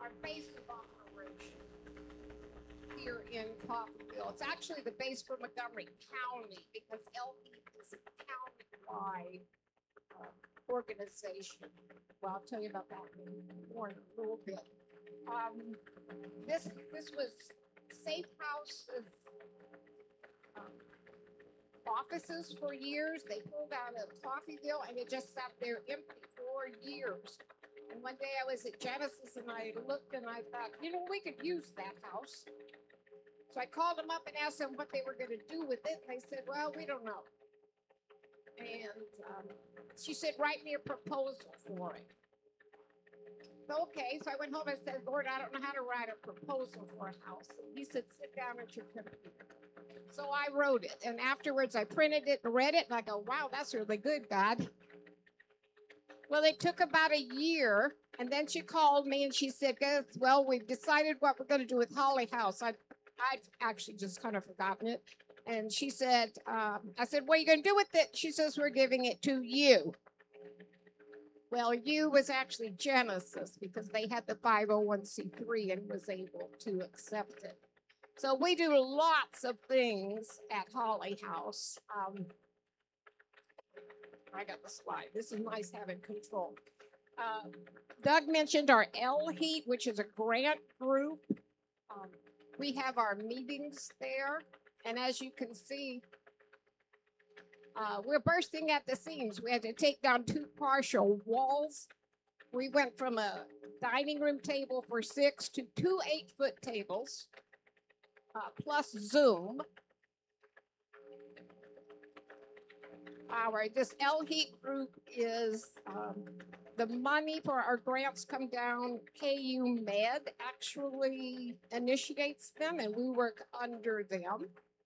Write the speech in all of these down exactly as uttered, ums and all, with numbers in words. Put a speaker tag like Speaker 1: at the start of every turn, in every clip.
Speaker 1: our base of operation here in Coffeyville. It's actually the base for Montgomery County because L E is a county-wide uh, organization. Well, I'll tell you about that more in a little bit. Um, this this was Safe House's um, offices for years. They pulled out of Coffeyville and it just sat there empty for years. And one day I was at Genesis and I looked and I thought, you know, we could use that house. So I called them up and asked them what they were going to do with it. And they said, well, we don't know. And um, she said, write me a proposal for it. Okay, so I went home and said, Lord, I don't know how to write a proposal for a house. And he said, sit down at your computer. So I wrote it. And afterwards I printed it and read it. And I go, wow, that's really good, God. Well, it took about a year. And then she called me and she said, "Guess- well, we've decided what we're going to do with Holly House. I, I'd actually just kind of forgotten it. And she said, um, I said, what are you going to do with it? She says, we're giving it to you. Well, you was actually Genesis because they had the five oh one c three and was able to accept it. So we do lots of things at Holly House. Um, I got the slide. This is nice having control. Uh, Doug mentioned our L Heat, which is a grant group. Um, we have our meetings there. And as you can see, uh, we're bursting at the seams. We had to take down two partial walls. We went from a dining room table for six to two eight-foot tables, uh, plus Zoom. Our this L Heat group is um, the money for our grants come down. K U Med actually initiates them, and we work under them.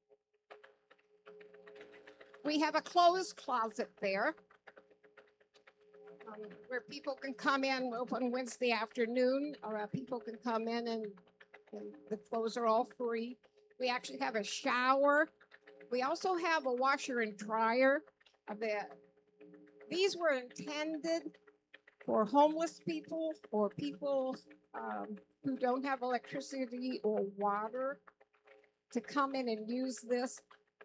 Speaker 1: We have a clothes closet there um, where people can come in open Wednesday afternoon, or uh, people can come in and, and the clothes are all free. We actually have a shower. We also have a washer and dryer. Uh, the- these were intended for homeless people or people um, who don't have electricity or water to come in and use this.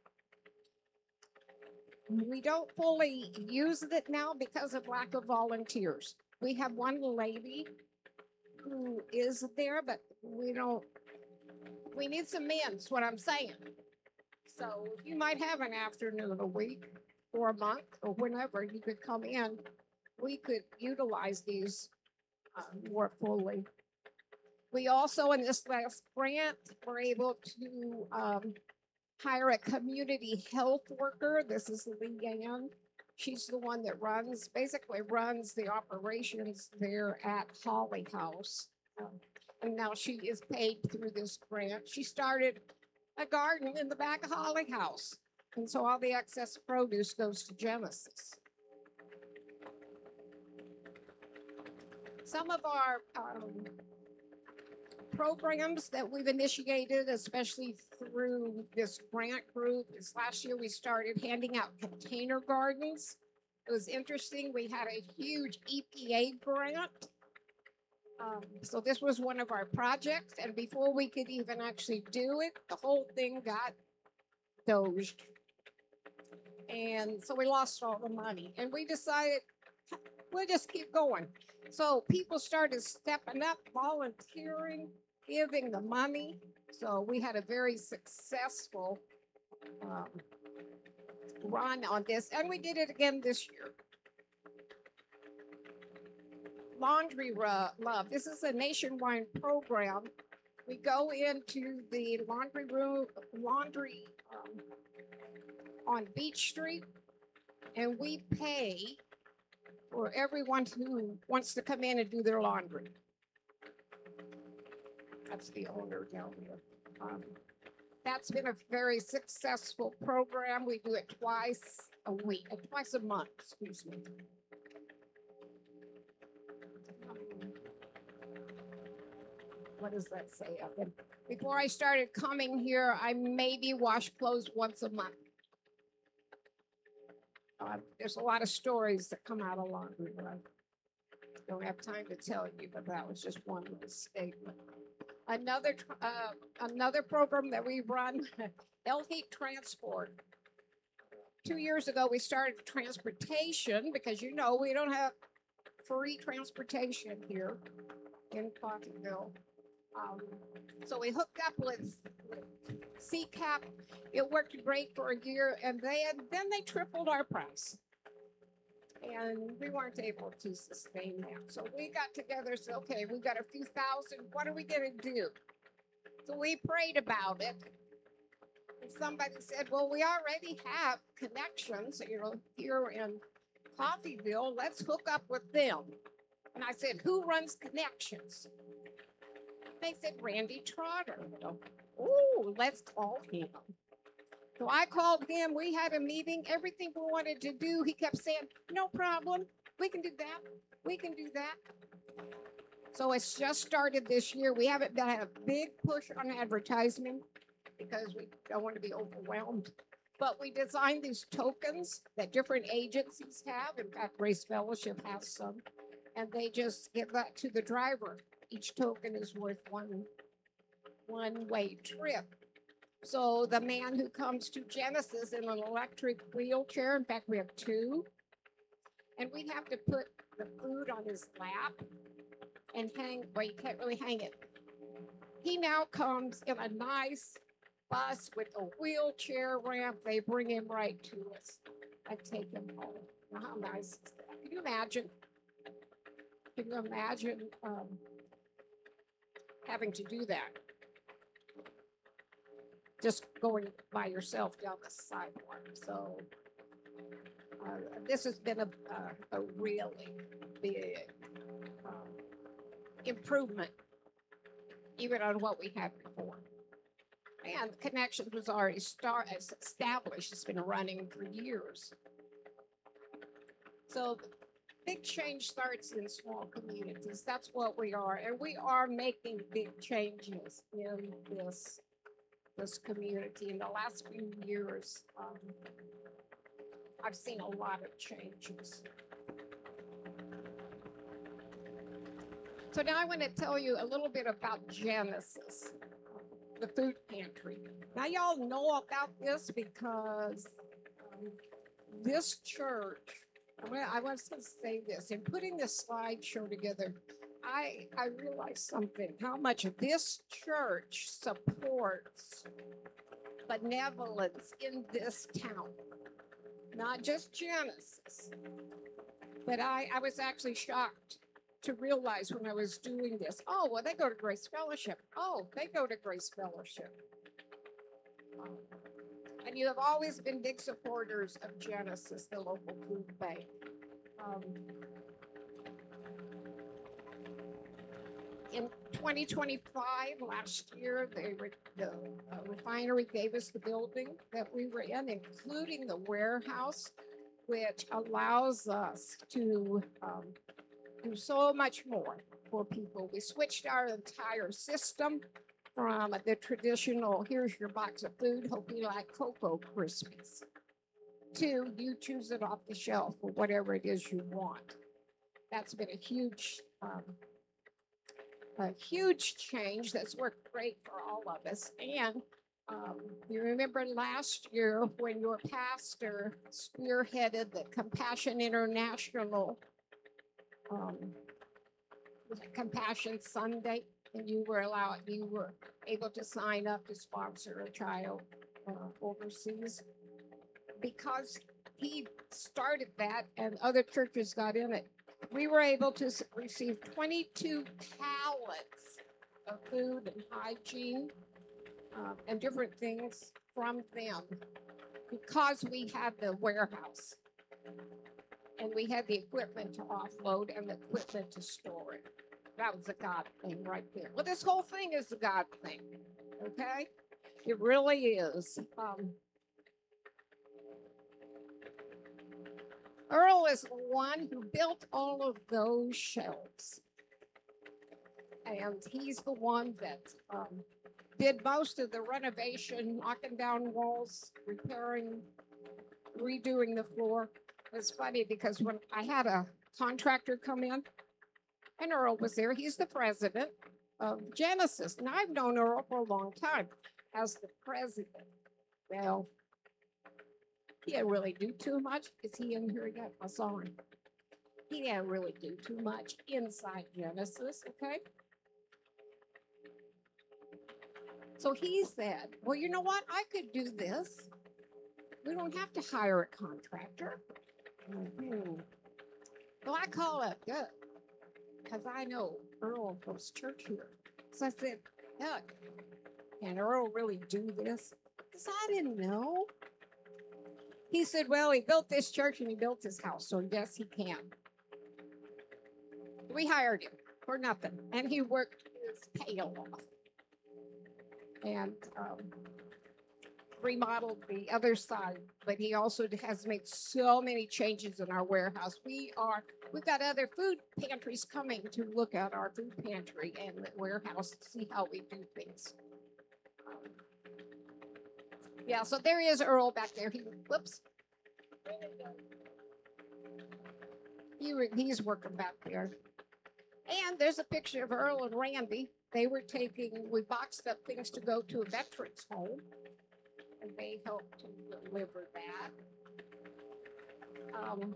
Speaker 1: We don't fully use it now because of lack of volunteers. We have one lady who is there, but we don't, we need some men, is what I'm saying. So you might have an afternoon a week or a month or whenever you could come in. We could utilize these uh, more fully. We also, in this last grant, were able to um, hire a community health worker. This is Leanne. She's the one that runs, basically runs the operations there at Holly House. Um, and now she is paid through this grant. She started a garden in the back of Holly House. And so all the excess produce goes to Genesis. Some of our um, programs that we've initiated, especially through this grant group, is last year we started handing out container gardens. It was interesting. We had a huge E P A grant. Um, so this was one of our projects. And before we could even actually do it, the whole thing got dozed. And so we lost all the money. And we decided we'll just keep going. So people started stepping up, volunteering, giving the money. So we had a very successful um, run on this, and we did it again this year. Laundry Love. This is a nationwide program. We go into the laundry room, laundry um, on Beach Street, and we pay for everyone who wants to come in and do their laundry. That's the owner down there. Um, that's been a very successful program. We do it twice a week, uh, twice a month, excuse me. Um, what does that say? up there? Before I started coming here, I maybe wash clothes once a month. Uh, there's a lot of stories that come out of laundry. Right? don't have time to tell you, but that was just one little statement. Another, tr- uh, another program that we run, L Heat Transport. Two years ago, we started transportation because you know we don't have free transportation here in Coffeyville. Um, so we hooked up with, with C CAP. It worked great for a year, and then then they tripled our price, and we weren't able to sustain that. So we got together. So okay, we got a few thousand. What are we gonna do? So we prayed about it. And somebody said, "Well, we already have connections, you know, here in Coffeyville. Let's hook up with them." And I said, "Who runs connections?" They said, "Randy Trotter." Oh, let's call him. So I called him. We had a meeting. Everything we wanted to do, he kept saying, "No problem. We can do that. We can do that." So it's just started this year. We haven't done a big push on advertisement because we don't want to be overwhelmed. But we designed these tokens that different agencies have. In fact, Grace Fellowship has some. And they just give that to the driver. Each token is worth one one-way trip. So the man who comes to Genesis in an electric wheelchair, in fact, we have two, and we have to put the food on his lap and hang, well, you can't really hang it. He now comes in a nice bus with a wheelchair ramp. They bring him right to us and take him home. Now, how nice is that? Can you imagine? Can you imagine um, having to do that? Just going by yourself down the sidewalk. So uh, this has been a, a, a really big um, improvement, even on what we had before. And Connections was already start, established. It's been running for years. So big change starts in small communities. That's what we are. And we are making big changes in this, this community. In the last few years, um, I've seen a lot of changes. So now I want to tell you a little bit about Genesis, the food pantry. Now y'all know about this because um, this church, I want to say this, in putting this slideshow together, I, I realized something, how much this church supports benevolence in this town. Not just Genesis, but I, I was actually shocked to realize when I was doing this, oh, well, they go to Grace Fellowship. Oh, they go to Grace Fellowship. Um, and you have always been big supporters of Genesis, the local food bank. Um, in twenty twenty-five, last year, they were, the uh, refinery gave us the building that we were in, including the warehouse, which allows us to um, do so much more for people. We switched our entire system from the traditional, here's your box of food, hope you like Cocoa Krispies, to you choose it off the shelf for whatever it is you want. That's been a huge, um, a huge change that's worked great for all of us. And um, you remember last year when your pastor spearheaded the Compassion International um, Compassion Sunday, and you were allowed, you were able to sign up to sponsor a child uh, overseas. Because he started that and other churches got in it, we were able to receive twenty-two pallets of food and hygiene uh, and different things from them because we had the warehouse and we had the equipment to offload and the equipment to store it. That was a God thing right there. Well, this whole thing is a God thing, okay? It really is. Um, Earl is the one who built all of those shelves. And he's the one that um, did most of the renovation, knocking down walls, repairing, redoing the floor. It's funny because when I had a contractor come in, And Earl was there. He's the president of Genesis. And I've known Earl for a long time as the president. Well, he didn't really do too much. Is he in here yet? I saw him. He didn't really do too much inside Genesis, okay? So he said, well, you know what? I could do this. We don't have to hire a contractor. Mhm. Well, I call it good because I know Earl goes to church here. So I said, look, can Earl really do this? Because I didn't know. He said, well, he built this church and he built his house, so yes, he can. We hired him for nothing, and he worked his tail off and um, remodeled the other side. But he also has made so many changes in our warehouse. We are, we've got other food pantries coming to look at our food pantry and the warehouse to see how we do things. Um, yeah, so there is Earl back there. He, whoops. He, he's working back there. And there's a picture of Earl and Randy. They were taking, we boxed up things to go to a veterans home. And they helped to deliver that. Um,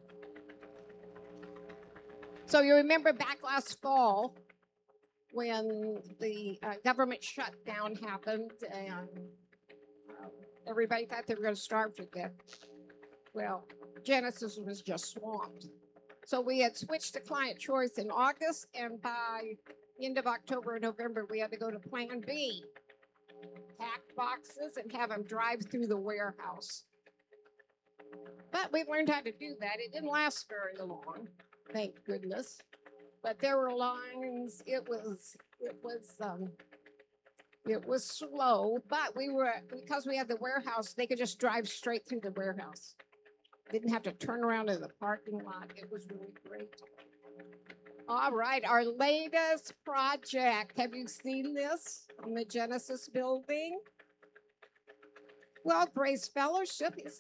Speaker 1: so you remember back last fall when the uh, government shutdown happened and um, everybody thought they were going to starve to death. Well, Genesis was just swamped. So we had switched to client choice in August, and by end of October and November, we had to go to Plan B. Pack boxes and have them drive through the warehouse. But we learned how to do that. It didn't last very long, thank goodness. But there were lines. It was it was um, it was slow. But we were because we had the warehouse. They could just drive straight through the warehouse. Didn't have to turn around in the parking lot. It was really great. All right, our latest project. Have you seen this on the Genesis building? Well, Grace Fellowship is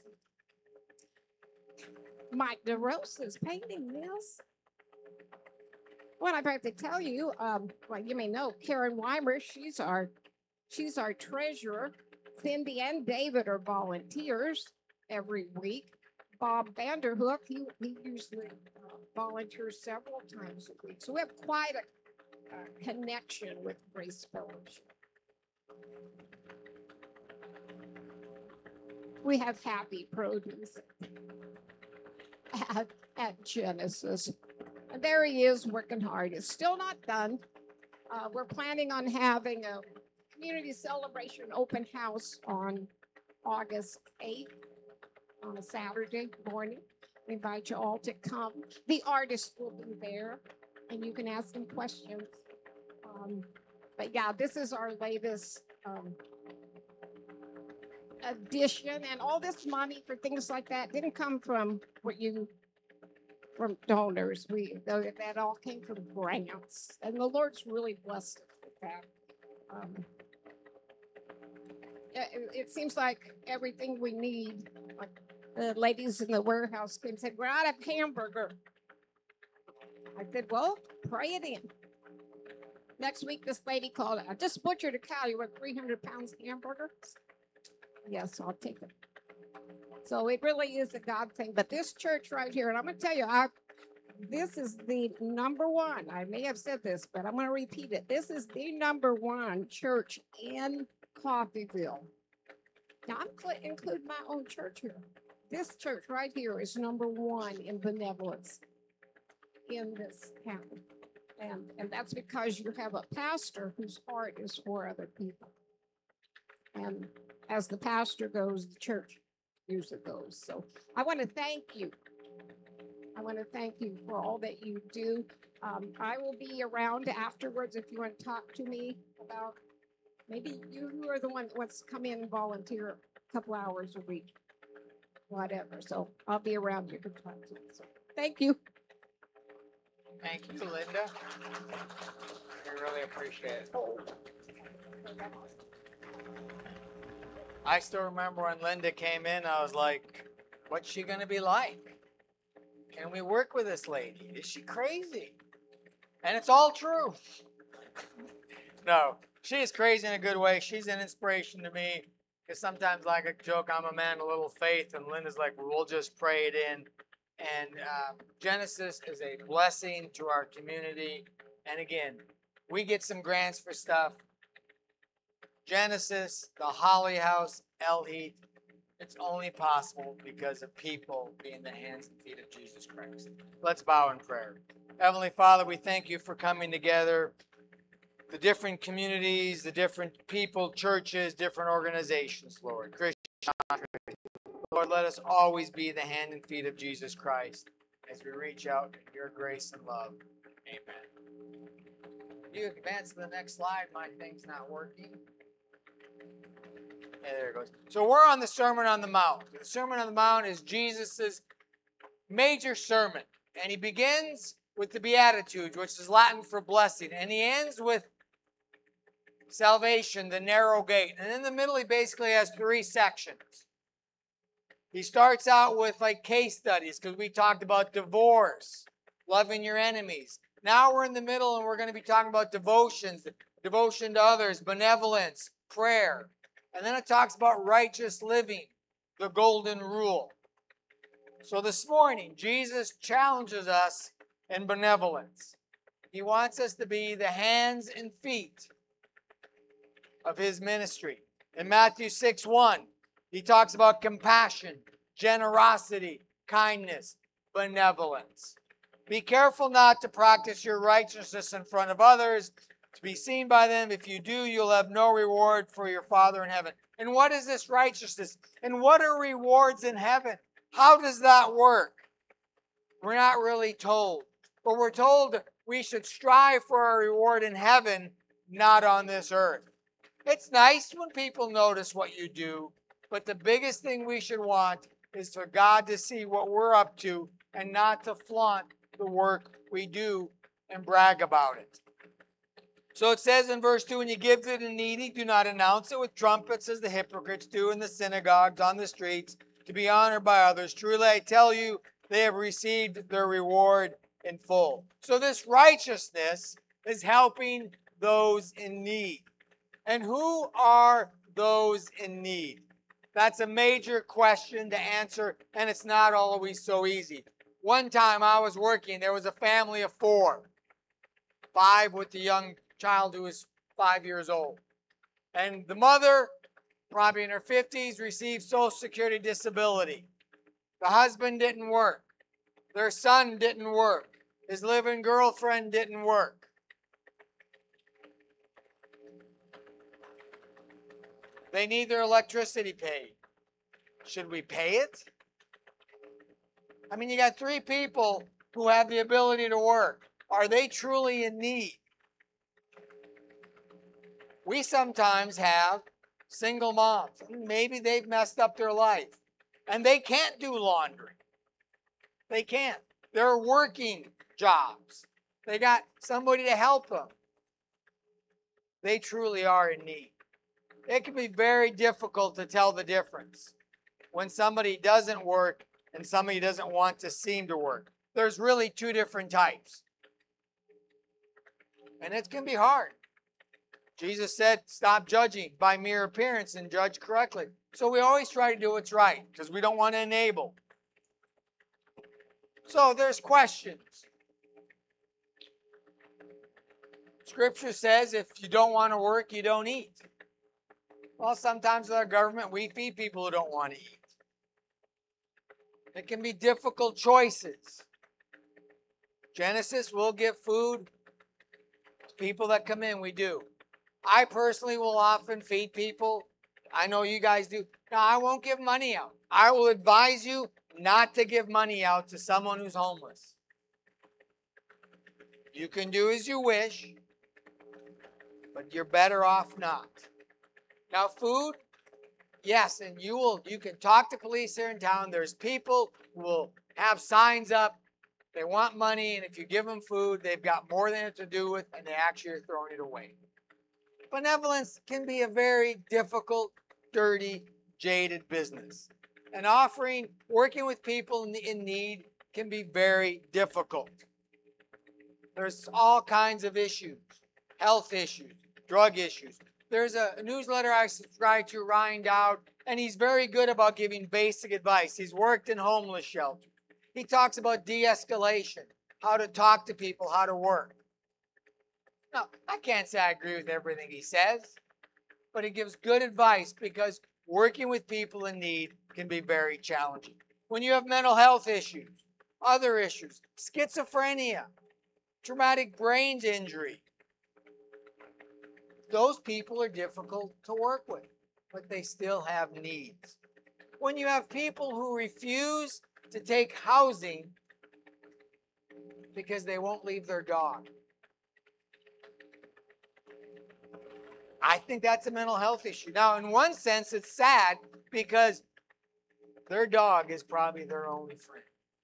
Speaker 1: Mike DeRosa is painting this. Well, I have to tell you, um, well, you may know Karen Weimer. She's our she's our treasurer. Cindy and David are volunteers every week. Bob Vanderhook, he, he usually uh, volunteers several times a week. So we have quite a uh, connection with Grace Fellowship. We have happy produce at, at Genesis. And there he is working hard. It's still not done. Uh, we're planning on having a community celebration open house on August eighth. On a Saturday morning. We invite you all to come. The artist will be there and you can ask them questions. Um, but yeah, this is our latest um, addition, and all this money for things like that didn't come from what you, from donors. We that all came from grants, and the Lord's really blessed us with that. Um, it, it seems like everything we need, like the ladies in the warehouse came and said, we're out of hamburger. I said, well, pray it in. Next week, this lady called, I just butchered a cow. You want three hundred pounds of hamburger? Yes, I'll take it. So it really is a God thing. But this church right here, and I'm going to tell you, I, this is the number one. I may have said this, but I'm going to repeat it. This is the number one church in Coffeyville. Now, I'm cl- including my own church here. This church right here is number one in benevolence in this town. And, and that's because you have a pastor whose heart is for other people. And as the pastor goes, the church usually goes. So I want to thank you. I want to thank you for all that you do. Um, I will be around afterwards if you want to talk to me about maybe you are the one that wants to come in and volunteer a couple hours a week. Whatever. So I'll be around. You can talk to me. So thank you.
Speaker 2: Thank you, Linda. We really appreciate it. I still remember when Linda came in, I was like, what's she going to be like? Can we work with this lady? Is she crazy? And it's all true. No, she is crazy in a good way. She's an inspiration to me. Because sometimes, like a joke, I'm a man of little faith, and Linda's like, we'll just pray it in. And uh, Genesis is a blessing to our community. And again, we get some grants for stuff. Genesis, the Holly House, El Heat, it's only possible because of people being the hands and feet of Jesus Christ. Let's bow in prayer. Heavenly Father, we thank you for coming together. The different communities, the different people, churches, different organizations, Lord. Christian, Lord, let us always be the hand and feet of Jesus Christ as we reach out in your grace and love. Amen. You advance to the next slide. My thing's not working. Yeah, there it goes. So we're on the Sermon on the Mount. The Sermon on the Mount is Jesus' major sermon. And he begins with the Beatitudes, which is Latin for blessing. And he ends with salvation, the narrow gate. And in the middle, he basically has three sections. He starts out with like case studies because we talked about divorce, loving your enemies. Now we're in the middle and we're going to be talking about devotions, devotion to others, benevolence, prayer. And then it talks about righteous living, the golden rule. So this morning, Jesus challenges us in benevolence. He wants us to be the hands and feet of his ministry. In Matthew six one, he talks about compassion, generosity, kindness, benevolence. Be careful not to practice your righteousness in front of others, to be seen by them. If you do, you'll have no reward for your Father in heaven. And what is this righteousness? And what are rewards in heaven? How does that work? We're not really told. But we're told we should strive for our reward in heaven, not on this earth. It's nice when people notice what you do, but the biggest thing we should want is for God to see what we're up to and not to flaunt the work we do and brag about it. So it says in verse two, when you give to the needy, do not announce it with trumpets as the hypocrites do in the synagogues, on the streets, to be honored by others. Truly I tell you, they have received their reward in full. So this righteousness is helping those in need. And who are those in need? That's a major question to answer, and it's not always so easy. One time I was working, there was a family of four. Five with the young child who was five years old. And the mother, probably in her fifties, received Social Security disability. The husband didn't work. Their son didn't work. His living girlfriend didn't work. They need their electricity paid. Should we pay it? I mean, you got three people who have the ability to work. Are they truly in need? We sometimes have single moms. Maybe they've messed up their life. And they can't do laundry. They can't. They're working jobs. They got somebody to help them. They truly are in need. It can be very difficult to tell the difference when somebody doesn't work and somebody doesn't want to seem to work. There's really two different types. And it can be hard. Jesus said, stop judging by mere appearance and judge correctly. So we always try to do what's right because we don't want to enable. So there's questions. Scripture says if you don't want to work, you don't eat. Well, sometimes with our government, we feed people who don't want to eat. It can be difficult choices. Genesis will give food to people that come in. We do. I personally will often feed people. I know you guys do. Now, I won't give money out. I will advise you not to give money out to someone who's homeless. You can do as you wish, but you're better off not. Now, food, yes, and you will. You can talk to police here in town. There's people who will have signs up. They want money, and if you give them food, they've got more than it to do with, and they actually are throwing it away. Benevolence can be a very difficult, dirty, jaded business. And offering, working with people in need can be very difficult. There's all kinds of issues, health issues, drug issues. There's a newsletter I subscribe to, Ryan Dowd, and he's very good about giving basic advice. He's worked in homeless shelters. He talks about de-escalation, how to talk to people, how to work. Now, I can't say I agree with everything he says, but he gives good advice because working with people in need can be very challenging. When you have mental health issues, other issues, schizophrenia, traumatic brain injury, those people are difficult to work with, but they still have needs. When you have people who refuse to take housing because they won't leave their dog, I think that's a mental health issue. Now, in one sense, it's sad because their dog is probably their only friend.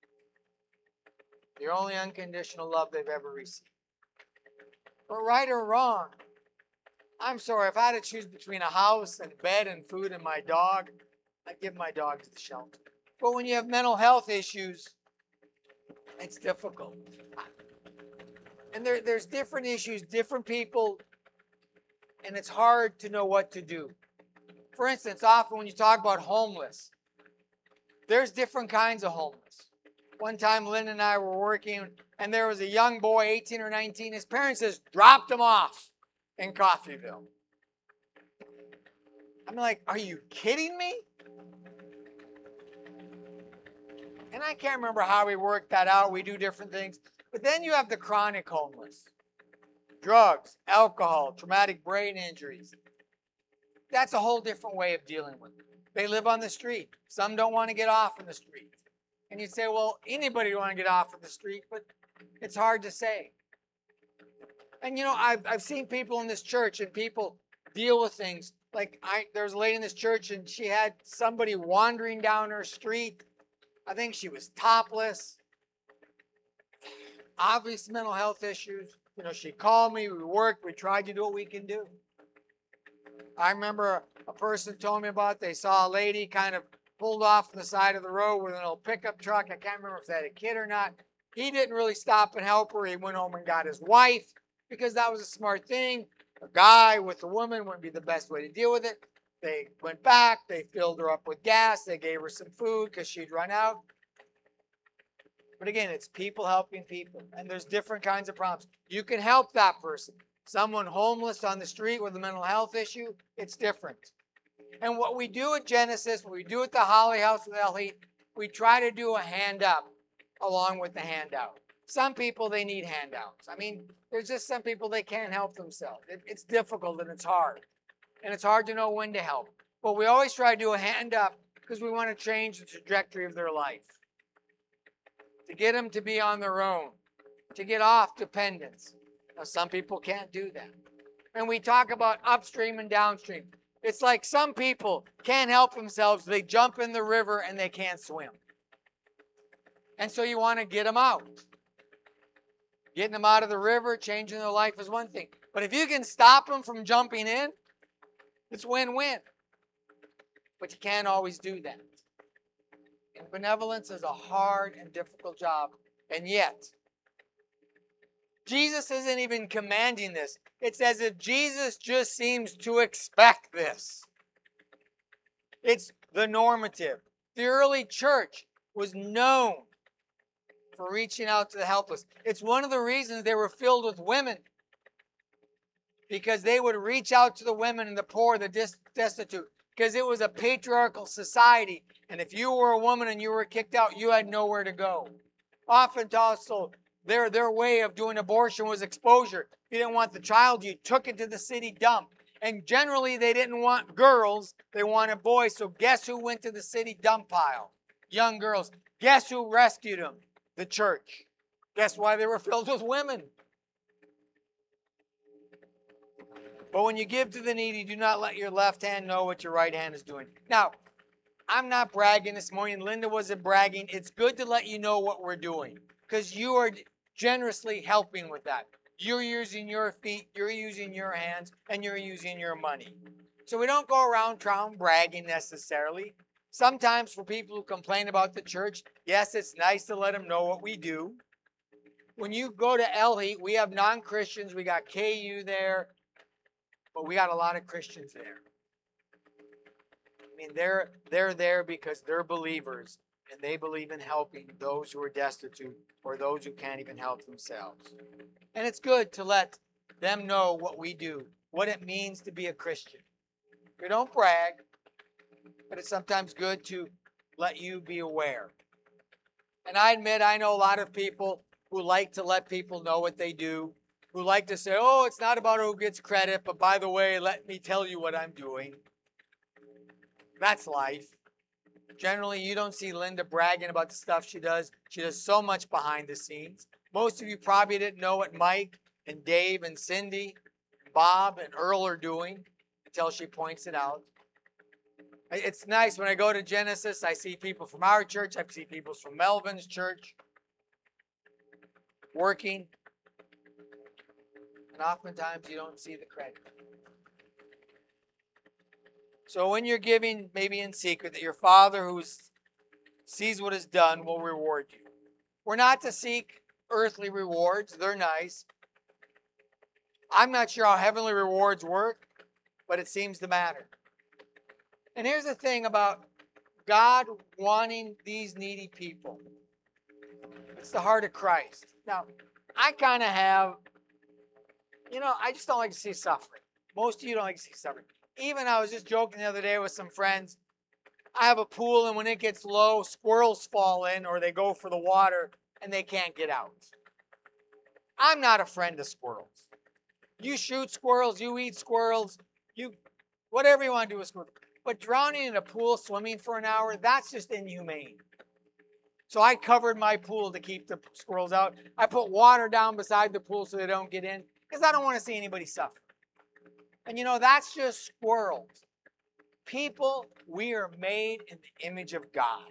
Speaker 2: The only unconditional love they've ever received. But right or wrong, I'm sorry, if I had to choose between a house and bed and food and my dog, I'd give my dog to the shelter. But when you have mental health issues, it's difficult. And there, there's different issues, different people, and it's hard to know what to do. For instance, often when you talk about homeless, there's different kinds of homeless. One time, Lynn and I were working, and there was a young boy, eighteen or nineteen. His parents just dropped him off in Coffeyville. I'm like, are you kidding me? And I can't remember how we worked that out. We do different things. But then you have the chronic homeless. Drugs, alcohol, traumatic brain injuries. That's a whole different way of dealing with it. They live on the street. Some don't want to get off in the street. And you say, well, anybody want to get off of the street, but it's hard to say. And you know, I've, I've seen people in this church and people deal with things. Like I, there was a lady in this church and she had somebody wandering down her street. I think she was topless. Obvious mental health issues. You know, she called me, we worked, we tried to do what we can do. I remember a person told me about, they saw a lady kind of pulled off on the side of the road with an old pickup truck. I can't remember if they had a kid or not. He didn't really stop and help her. He went home and got his wife because that was a smart thing. A guy with a woman wouldn't be the best way to deal with it. They went back. They filled her up with gas. They gave her some food because she'd run out. But again, it's people helping people. And there's different kinds of problems. You can help that person. Someone homeless on the street with a mental health issue, it's different. And what we do at Genesis, what we do at the Holly House with El Heat, we try to do a hand up along with the handout. Some people, they need handouts. I mean, there's just some people, they can't help themselves. It, it's difficult and it's hard. And it's hard to know when to help. But we always try to do a hand up because we want to change the trajectory of their life. To get them to be on their own. To get off dependence. Now, some people can't do that. And we talk about upstream and downstream. It's like some people can't help themselves. They jump in the river and they can't swim. And so you want to get them out. Getting them out of the river, changing their life is one thing. But if you can stop them from jumping in, it's win-win. But you can't always do that. And benevolence is a hard and difficult job. And yet, Jesus isn't even commanding this. It's as if Jesus just seems to expect this. It's the normative. The early church was known for reaching out to the helpless. It's one of the reasons they were filled with women. Because they would reach out to the women and the poor, the destitute. Because it was a patriarchal society. And if you were a woman and you were kicked out, you had nowhere to go. Often also, Their, their way of doing abortion was exposure. If you didn't want the child, you took it to the city dump. And generally, they didn't want girls. They wanted boys. So guess who went to the city dump pile? Young girls. Guess who rescued them? The church. Guess why they were filled with women? But when you give to the needy, do not let your left hand know what your right hand is doing. Now, I'm not bragging this morning. Linda wasn't bragging. It's good to let you know what we're doing. Because you are generously helping with that. You're using your feet, you're using your hands, and you're using your money. So we don't go around town bragging necessarily. Sometimes for people who complain about the church, yes, it's nice to let them know what we do. when you go to Elheat, we have non-Christians. We got K U there, but we got a lot of Christians there. I mean, they're they're there because they're believers and they believe in helping those who are destitute or those who can't even help themselves. And it's good to let them know what we do, what it means to be a Christian. We don't brag, but it's sometimes good to let you be aware. And I admit, I know a lot of people who like to let people know what they do, who like to say, oh, it's not about who gets credit, but by the way, let me tell you what I'm doing. That's life. Generally, you don't see Linda bragging about the stuff she does. She does so much behind the scenes. Most of you probably didn't know what Mike and Dave and Cindy, Bob and Earl are doing until she points it out. It's nice when I go to Genesis, I see people from our church, I see people from Melvin's church working. And oftentimes you don't see the credit. So when you're giving, maybe in secret, that your Father who sees what is done will reward you. We're not to seek earthly rewards. They're nice. I'm not sure how heavenly rewards work, but it seems to matter. And here's the thing about God wanting these needy people. It's the heart of Christ. Now, I kind of have, you know, I just don't like to see suffering. Most of you don't like to see suffering. Even I was just joking the other day with some friends. I have a pool, and when it gets low, squirrels fall in or they go for the water and they can't get out. I'm not a friend of squirrels. You shoot squirrels, you eat squirrels, you whatever you want to do with squirrels. But drowning in a pool, swimming for an hour, that's just inhumane. So I covered my pool to keep the squirrels out. I put water down beside the pool so they don't get in because I don't want to see anybody suffer. And you know, that's just squirrels. People, we are made in the image of God.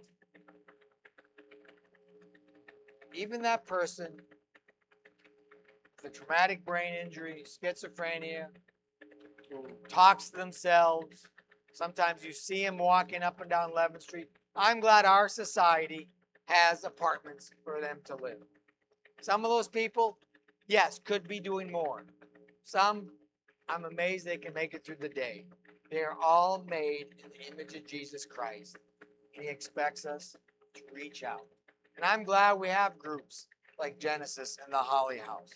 Speaker 2: Even that person with a traumatic brain injury, schizophrenia, who talks to themselves. Sometimes you see them walking up and down eleventh Street. I'm glad our society has apartments for them to live. Some of those people, yes, could be doing more. Some, I'm amazed they can make it through the day. They are all made in the image of Jesus Christ. And He expects us to reach out. And I'm glad we have groups like Genesis and the Holly House.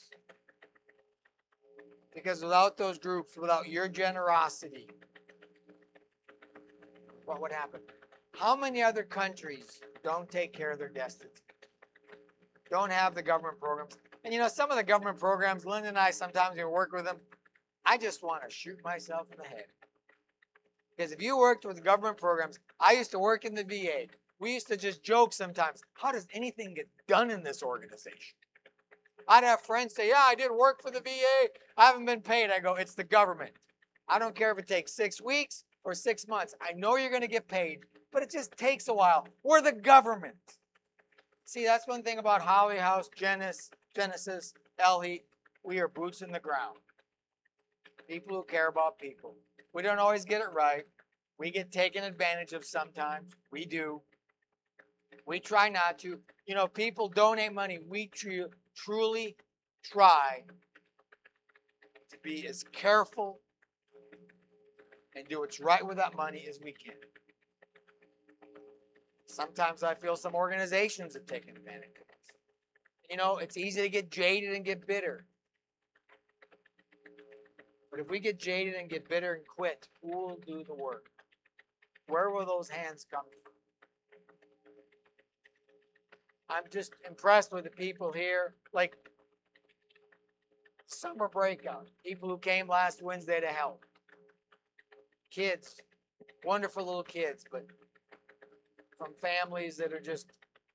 Speaker 2: Because without those groups, without your generosity, what would happen? How many other countries don't take care of their destitute? Don't have the government programs? And you know, some of the government programs, Linda and I sometimes we work with them, I just want to shoot myself in the head. Because if you worked with government programs, I used to work in the V A. We used to just joke sometimes, how does anything get done in this organization? I'd have friends say, yeah, I did work for the V A. I haven't been paid. I go, it's the government. I don't care if it takes six weeks or six months. I know you're going to get paid, but it just takes a while. We're the government. See, that's one thing about Holly House, Genesis, Genesis, Elheat. We are boots in the ground. People who care about people. We don't always get it right. We get taken advantage of sometimes. We do. We try not to. You know, people donate money. We tr- truly try to be as careful and do what's right with that money as we can. Sometimes I feel some organizations have taken advantage of us. You know, it's easy to get jaded and get bitter. But if we get jaded and get bitter and quit, who will do the work? Where will those hands come from? I'm just impressed with the people here. Like summer breakout, people who came last Wednesday to help. Kids, wonderful little kids, but from families that are just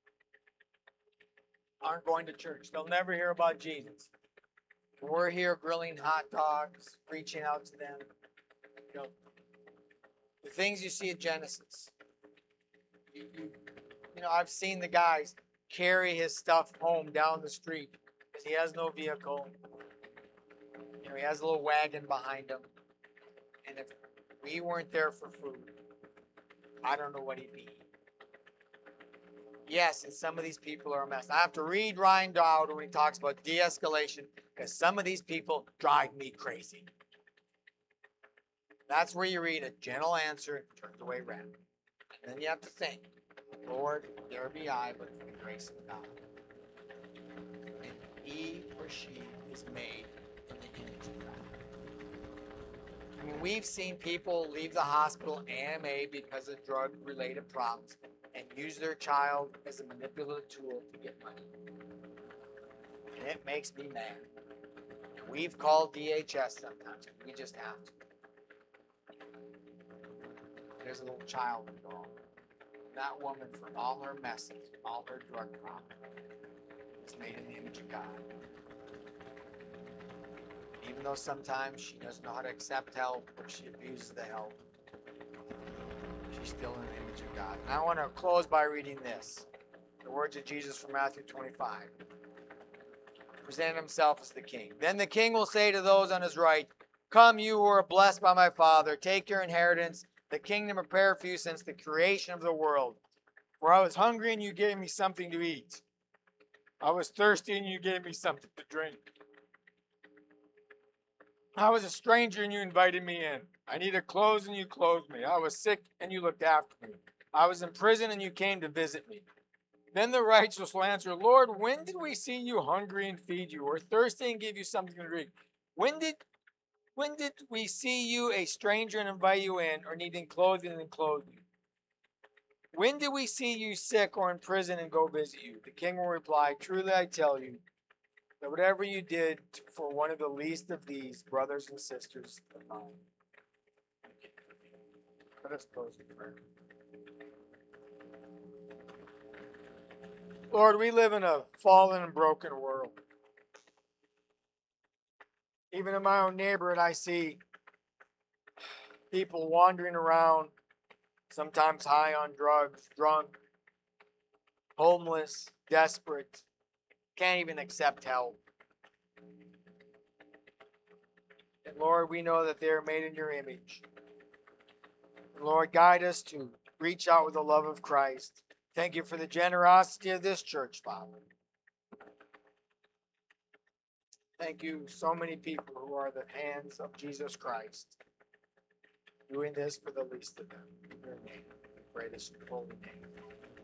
Speaker 2: aren't going to church. They'll never hear about Jesus. We're here grilling hot dogs, reaching out to them. You know, the things you see at Genesis. You, you, you know, I've seen the guys carry his stuff home down the street because he has no vehicle. You know, he has a little wagon behind him. And if we weren't there for food, I don't know what he'd be. Yes, and some of these people are a mess. I have to read Ryan Dowd when he talks about de-escalation because some of these people drive me crazy. That's where you read a gentle answer turns away wrath. And then you have to think, Lord, there be I, but for the grace of God. And he or she is made in the image of God. I mean, we've seen people leave the hospital A M A because of drug-related problems and use their child as a manipulative tool to get money. And it makes me mad. And we've called D H S sometimes. We just have to. There's a little child involved. That woman, for all her messes, all her drug problems, is made in the image of God. Even though sometimes she doesn't know how to accept help or she abuses the help, she's still in the image of God. And I want to close by reading this. The words of Jesus from Matthew twenty-five. Presenting himself as the king. Then the king will say to those on his right, come, you who are blessed by my Father, take your inheritance, the kingdom prepared for you since the creation of the world. For I was hungry and you gave me something to eat. I was thirsty and you gave me something to drink. I was a stranger and you invited me in. I needed clothes and you clothed me. I was sick and you looked after me. I was in prison and you came to visit me. Then the righteous will answer, Lord, when did we see you hungry and feed you, or thirsty and give you something to drink? When did when did we see you a stranger and invite you in, or needing clothing and clothe you? When did we see you sick or in prison and go visit you? The king will reply, truly I tell you, that whatever you did for one of the least of these brothers and sisters of mine. Let us close in prayer. Lord, we live in a fallen and broken world. Even in my own neighborhood, I see people wandering around, sometimes high on drugs, drunk, homeless, desperate, can't even accept help. And Lord, we know that they are made in your image. And Lord, guide us to reach out with the love of Christ. Thank you for the generosity of this church, Father. Thank you, so many people who are the hands of Jesus Christ, doing this for the least of them. In your name, we pray this in your holy name.